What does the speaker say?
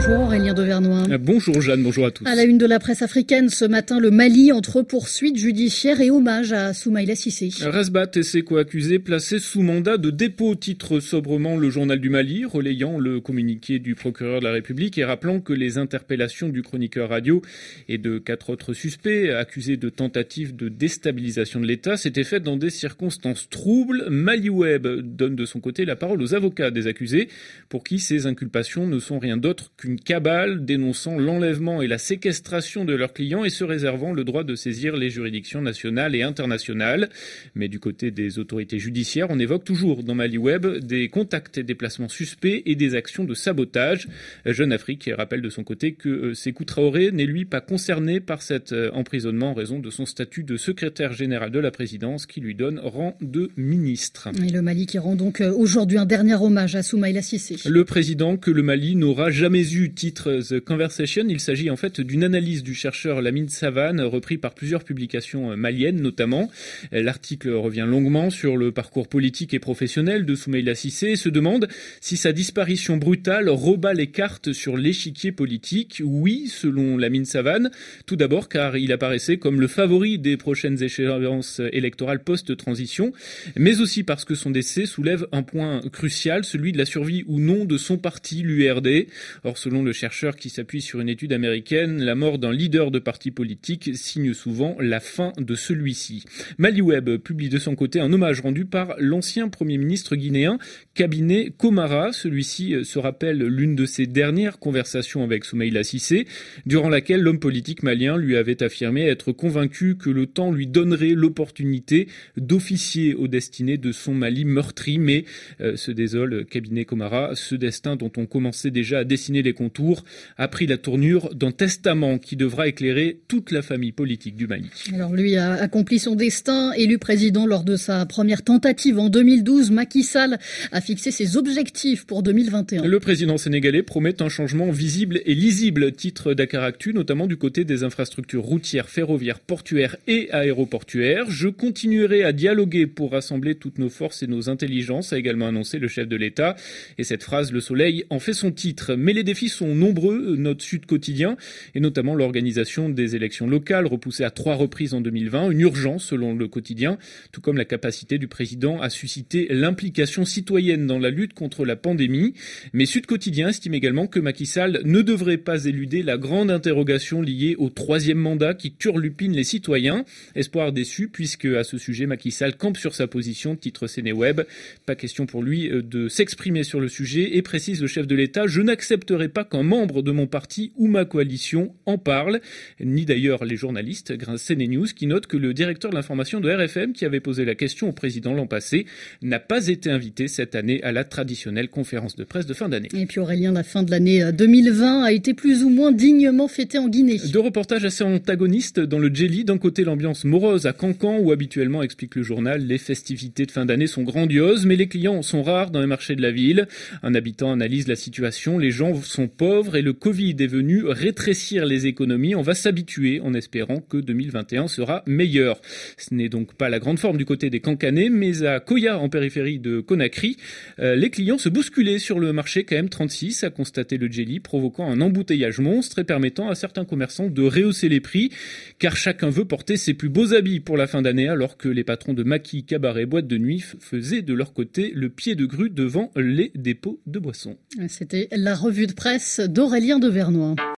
Bonjour Aurélien Devernois. Bonjour Jeanne, bonjour à tous. À la une de la presse africaine ce matin, le Mali entre poursuites judiciaires et hommage à Soumaïla Cissé. Rasbat et ses co-accusés placés sous mandat de dépôt, titre sobrement le journal du Mali, relayant le communiqué du procureur de la République et rappelant que les interpellations du chroniqueur radio et de 4 autres suspects accusés de tentative de déstabilisation de l'État s'étaient faites dans des circonstances troubles. Maliweb donne de son côté la parole aux avocats des accusés, pour qui ces inculpations ne sont rien d'autre qu'une cabale dénonçant l'enlèvement et la séquestration de leurs clients et se réservant le droit de saisir les juridictions nationales et internationales. Mais du côté des autorités judiciaires, on évoque toujours dans Maliweb des contacts et déplacements suspects et des actions de sabotage. Jeune Afrique rappelle de son côté que Sékou Traoré n'est lui pas concerné par cet emprisonnement en raison de son statut de secrétaire général de la présidence qui lui donne rang de ministre. Et le Mali qui rend donc aujourd'hui un dernier hommage à Soumaïla Cissé. Le président que le Mali n'aura jamais eu, titre The Conversation. Il s'agit en fait d'une analyse du chercheur Lamine Savane, repris par plusieurs publications maliennes notamment. L'article revient longuement sur le parcours politique et professionnel de Soumaïla Cissé et se demande si sa disparition brutale rebat les cartes sur l'échiquier politique. Oui, selon Lamine Savane, tout d'abord car il apparaissait comme le favori des prochaines échéances électorales post-transition, mais aussi parce que son décès soulève un point crucial, celui de la survie ou non de son parti, l'URD. Or, selon le chercheur qui s'appuie sur une étude américaine, la mort d'un leader de parti politique signe souvent la fin de celui-ci. Maliweb publie de son côté un hommage rendu par l'ancien Premier ministre guinéen, Kabiné Komara. Celui-ci se rappelle l'une de ses dernières conversations avec Soumaïla Cissé, durant laquelle l'homme politique malien lui avait affirmé être convaincu que le temps lui donnerait l'opportunité d'officier aux destinées de son Mali meurtri. Mais se désole Kabiné Komara, ce destin dont on commençait déjà à dessiner les contours a pris la tournure d'un testament qui devra éclairer toute la famille politique du Mali. Alors lui a accompli son destin. Élu président lors de sa première tentative en 2012, Macky Sall a fixé ses objectifs pour 2021. Le président sénégalais promet un changement visible et lisible, titre Dakaractu, notamment du côté des infrastructures routières, ferroviaires, portuaires et aéroportuaires. Je continuerai à dialoguer pour rassembler toutes nos forces et nos intelligences, a également annoncé le chef de l'État. Et cette phrase, Le Soleil, en fait son titre. Mais les défis sont nombreux, note Sud Quotidien, et notamment l'organisation des élections locales, repoussées à 3 reprises en 2020, une urgence selon le quotidien, tout comme la capacité du président à susciter l'implication citoyenne dans la lutte contre la pandémie. Mais Sud Quotidien estime également que Macky Sall ne devrait pas éluder la grande interrogation liée au 3e mandat qui turlupine les citoyens. Espoir déçu, puisque à ce sujet, Macky Sall campe sur sa position, titre Sénéweb. Pas question pour lui de s'exprimer sur le sujet et précise le chef de l'État, je n'accepterai pas qu'un membre de mon parti ou ma coalition en parle, ni d'ailleurs les journalistes, grâce CNews, qui note que le directeur de l'information de RFM, qui avait posé la question au président l'an passé, n'a pas été invité cette année à la traditionnelle conférence de presse de fin d'année. Et puis Aurélien, la fin de l'année 2020 a été plus ou moins dignement fêtée en Guinée. 2 reportages assez antagonistes dans le Djeli. D'un côté, l'ambiance morose à Cancan, où habituellement, explique le journal, les festivités de fin d'année sont grandioses, mais les clients sont rares dans les marchés de la ville. Un habitant analyse la situation, les gens sont pauvres et le Covid est venu rétrécir les économies. On va s'habituer en espérant que 2021 sera meilleur. Ce n'est donc pas la grande forme du côté des Cancanais, mais à Koya, en périphérie de Conakry, les clients se bousculaient sur le marché KM36, a constaté le Djeli, provoquant un embouteillage monstre et permettant à certains commerçants de rehausser les prix, car chacun veut porter ses plus beaux habits pour la fin d'année, alors que les patrons de maquis, cabarets, boîtes de nuit faisaient de leur côté le pied de grue devant les dépôts de boissons. C'était la revue de presse d'Aurélien Devernois.